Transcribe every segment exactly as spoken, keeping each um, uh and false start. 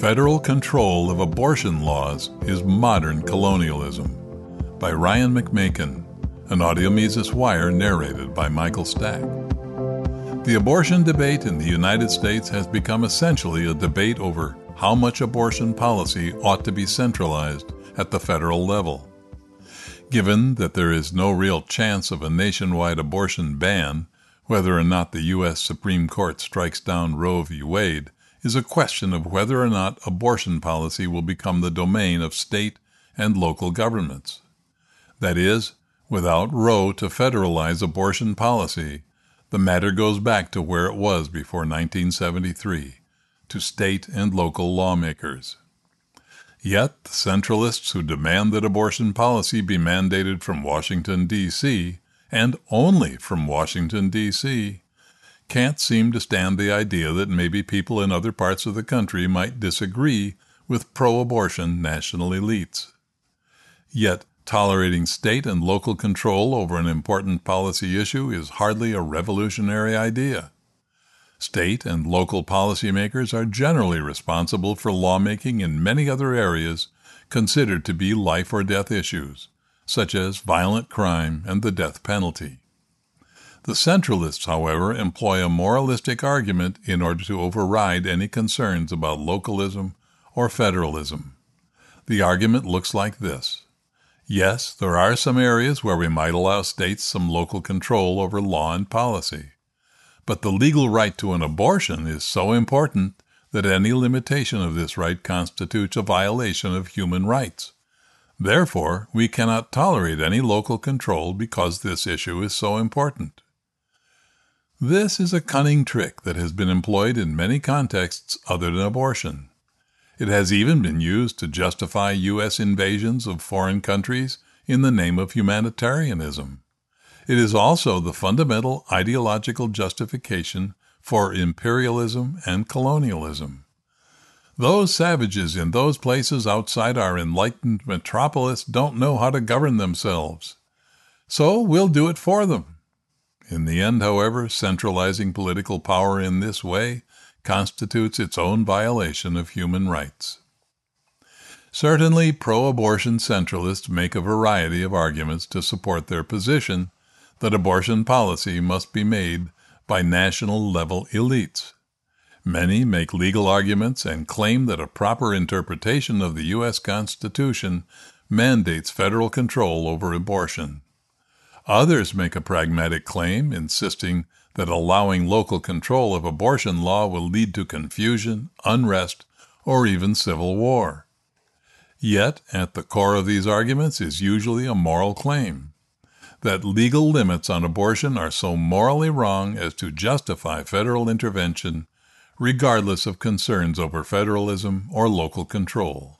Federal Control of Abortion Laws is Modern Colonialism by Ryan McMakin, an Audio Mises Wire narrated by Michael Stack. The abortion debate in the United States has become essentially a debate over how much abortion policy ought to be centralized at the federal level. Given that there is no real chance of a nationwide abortion ban, whether or not the U S Supreme Court strikes down Roe v. Wade is a question of whether or not abortion policy will become the domain of state and local governments. That is, without Roe to federalize abortion policy, the matter goes back to where it was before nineteen seventy-three, to state and local lawmakers. Yet, the centralists who demand that abortion policy be mandated from Washington, D C, and only from Washington, D C, can't seem to stand the idea that maybe people in other parts of the country might disagree with pro-abortion national elites. Yet, tolerating state and local control over an important policy issue is hardly a revolutionary idea. State and local policymakers are generally responsible for lawmaking in many other areas considered to be life or death issues, such as violent crime and the death penalty. The centralists, however, employ a moralistic argument in order to override any concerns about localism or federalism. The argument looks like this. Yes, there are some areas where we might allow states some local control over law and policy. But the legal right to an abortion is so important that any limitation of this right constitutes a violation of human rights. Therefore, we cannot tolerate any local control because this issue is so important. This is a cunning trick that has been employed in many contexts other than abortion. It has even been used to justify U S invasions of foreign countries in the name of humanitarianism. It is also the fundamental ideological justification for imperialism and colonialism. Those savages in those places outside our enlightened metropolis don't know how to govern themselves. So we'll do it for them. In the end, however, centralizing political power in this way constitutes its own violation of human rights. Certainly, pro-abortion centralists make a variety of arguments to support their position that abortion policy must be made by national-level elites. Many make legal arguments and claim that a proper interpretation of the U S Constitution mandates federal control over abortion. Others make a pragmatic claim, insisting that allowing local control of abortion law will lead to confusion, unrest, or even civil war. Yet, at the core of these arguments is usually a moral claim, that legal limits on abortion are so morally wrong as to justify federal intervention, regardless of concerns over federalism or local control.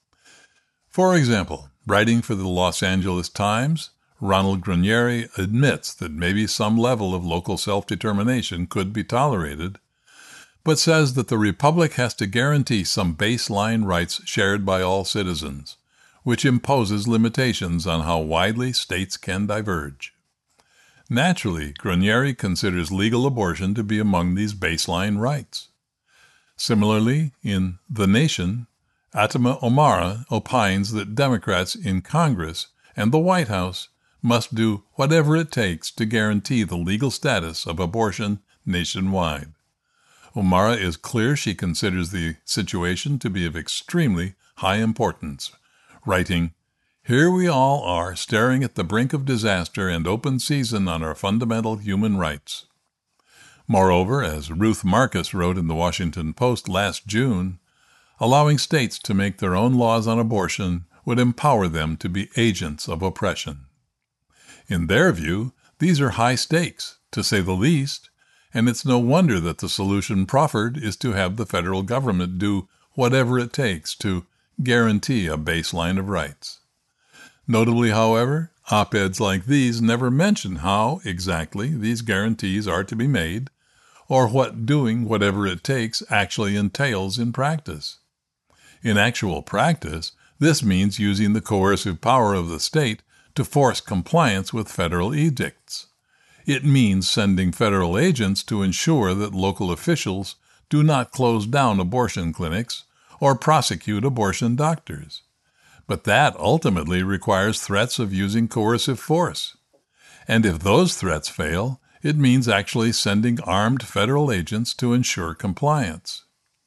For example, writing for the Los Angeles Times, Ronald Granieri admits that maybe some level of local self-determination could be tolerated, but says that the republic has to guarantee some baseline rights shared by all citizens, which imposes limitations on how widely states can diverge. Naturally, Granieri considers legal abortion to be among these baseline rights. Similarly, in The Nation, Atama Omara opines that Democrats in Congress and the White House must do whatever it takes to guarantee the legal status of abortion nationwide. Omara is clear she considers the situation to be of extremely high importance, writing, "Here we all are staring at the brink of disaster and open season on our fundamental human rights." Moreover, as Ruth Marcus wrote in the Washington Post last June, allowing states to make their own laws on abortion would empower them to be agents of oppression. In their view, these are high stakes, to say the least, and it's no wonder that the solution proffered is to have the federal government do whatever it takes to guarantee a baseline of rights. Notably, however, op-eds like these never mention how, exactly, these guarantees are to be made, or what doing whatever it takes actually entails in practice. In actual practice, this means using the coercive power of the state to force compliance with federal edicts. It means sending federal agents to ensure that local officials do not close down abortion clinics or prosecute abortion doctors. But that ultimately requires threats of using coercive force. And if those threats fail, it means actually sending armed federal agents to ensure compliance.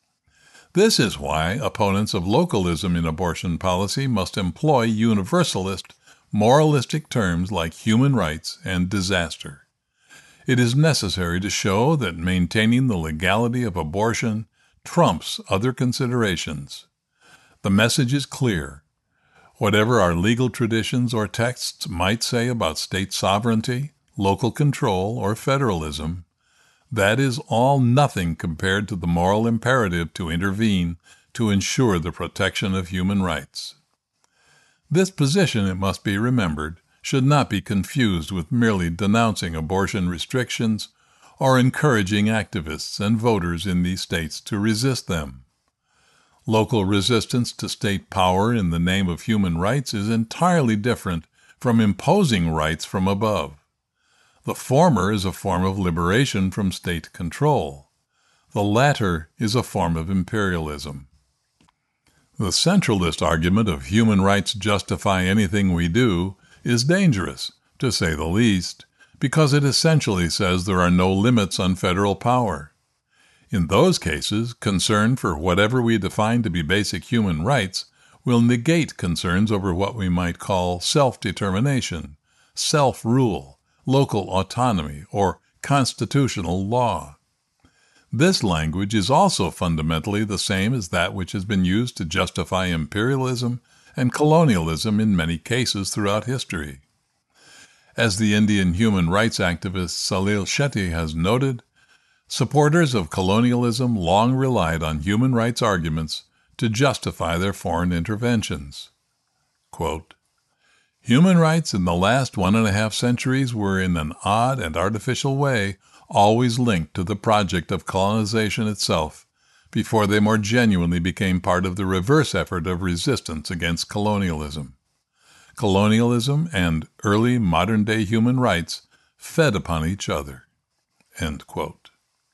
This is why opponents of localism in abortion policy must employ universalist, moralistic terms like human rights and disaster. It is necessary to show that maintaining the legality of abortion trumps other considerations. The message is clear. Whatever our legal traditions or texts might say about state sovereignty, local control, or federalism, that is all nothing compared to the moral imperative to intervene to ensure the protection of human rights. This position, it must be remembered, should not be confused with merely denouncing abortion restrictions or encouraging activists and voters in these states to resist them. Local resistance to state power in the name of human rights is entirely different from imposing rights from above. The former is a form of liberation from state control. The latter is a form of imperialism. The centralist argument of human rights justify anything we do is dangerous, to say the least, because it essentially says there are no limits on federal power. In those cases, concern for whatever we define to be basic human rights will negate concerns over what we might call self-determination, self-rule, local autonomy, or constitutional law. This language is also fundamentally the same as that which has been used to justify imperialism and colonialism in many cases throughout history. As the Indian human rights activist Salil Shetty has noted, supporters of colonialism long relied on human rights arguments to justify their foreign interventions. Quote, "Human rights in the last one and a half centuries were in an odd and artificial way always linked to the project of colonization itself, before they more genuinely became part of the reverse effort of resistance against colonialism. Colonialism and early modern-day human rights fed upon each other." End quote.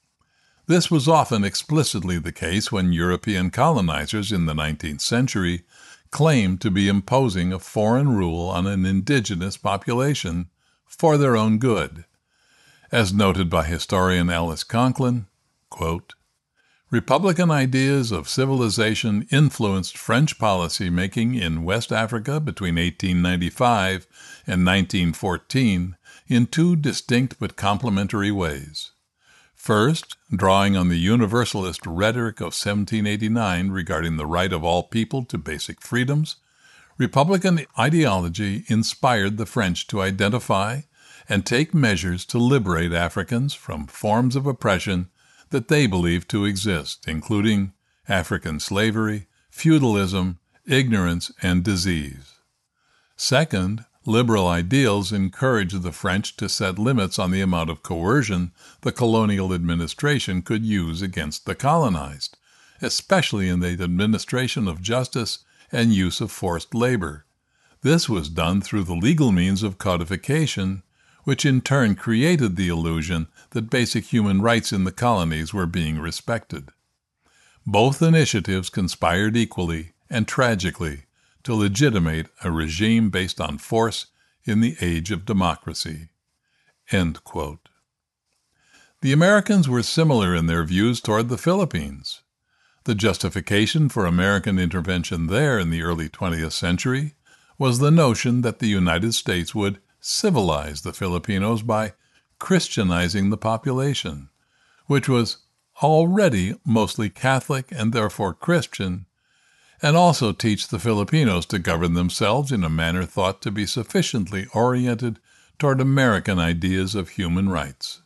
This was often explicitly the case when European colonizers in the nineteenth century claimed to be imposing a foreign rule on an indigenous population for their own good. As noted by historian Alice Conklin, quote, "Republican ideas of civilization influenced French policy-making in West Africa between eighteen ninety-five and nineteen fourteen in two distinct but complementary ways. First, drawing on the universalist rhetoric of seventeen eighty-nine regarding the right of all people to basic freedoms, Republican ideology inspired the French to identify and take measures to liberate Africans from forms of oppression that they believed to exist, including African slavery, feudalism, ignorance, and disease. Second, liberal ideals encouraged the French to set limits on the amount of coercion the colonial administration could use against the colonized, especially in the administration of justice and use of forced labor. This was done through the legal means of codification, which in turn created the illusion that basic human rights in the colonies were being respected. Both initiatives conspired equally and tragically to legitimate a regime based on force in the age of democracy." End quote. The Americans were similar in their views toward the Philippines. The justification for American intervention there in the early twentieth century was the notion that the United States would civilize the Filipinos by Christianizing the population, which was already mostly Catholic and therefore Christian, and also teach the Filipinos to govern themselves in a manner thought to be sufficiently oriented toward American ideas of human rights.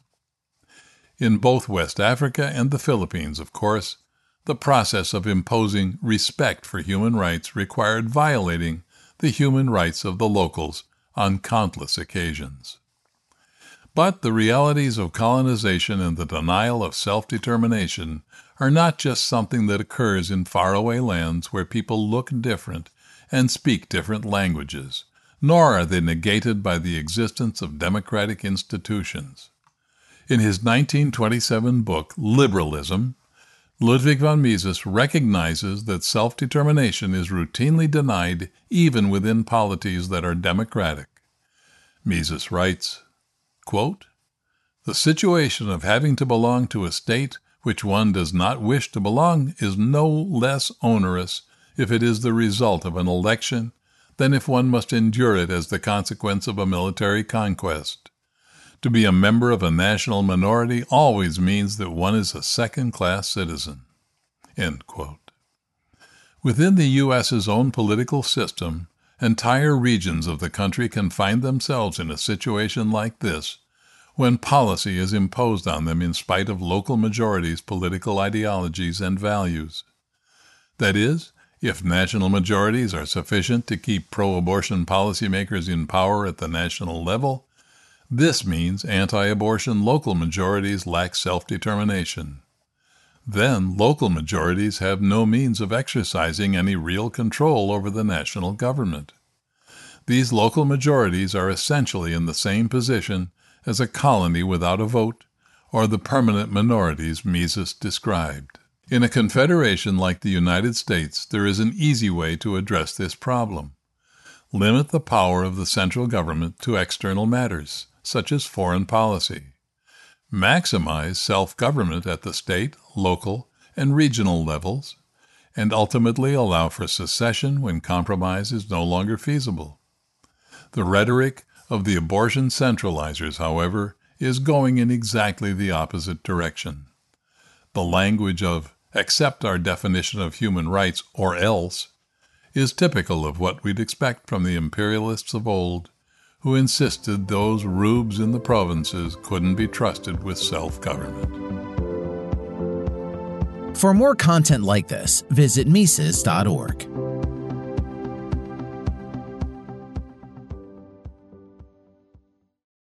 In both West Africa and the Philippines, of course, the process of imposing respect for human rights required violating the human rights of the locals on countless occasions. But the realities of colonization and the denial of self-determination are not just something that occurs in faraway lands where people look different and speak different languages, nor are they negated by the existence of democratic institutions. In his nineteen twenty-seven book, Liberalism, Ludwig von Mises recognizes that self-determination is routinely denied even within polities that are democratic. Mises writes, quote, "The situation of having to belong to a state which one does not wish to belong is no less onerous if it is the result of an election than if one must endure it as the consequence of a military conquest. To be a member of a national minority always means that one is a second-class citizen." End quote. Within the U S's own political system, entire regions of the country can find themselves in a situation like this when policy is imposed on them in spite of local majorities' political ideologies and values. That is, if national majorities are sufficient to keep pro-abortion policymakers in power at the national level, this means anti-abortion local majorities lack self-determination. Then local majorities have no means of exercising any real control over the national government. These local majorities are essentially in the same position as a colony without a vote, or the permanent minorities Mises described. In a confederation like the United States, there is an easy way to address this problem. Limit the power of the central government to external matters, such as foreign policy. Maximize self-government at the state, local, and regional levels, and ultimately allow for secession when compromise is no longer feasible. The rhetoric of the abortion centralizers, however, is going in exactly the opposite direction. The language of "accept our definition of human rights or else" is typical of what we'd expect from the imperialists of old, who insisted those rubes in the provinces couldn't be trusted with self-government. For more content like this, visit Mises dot org.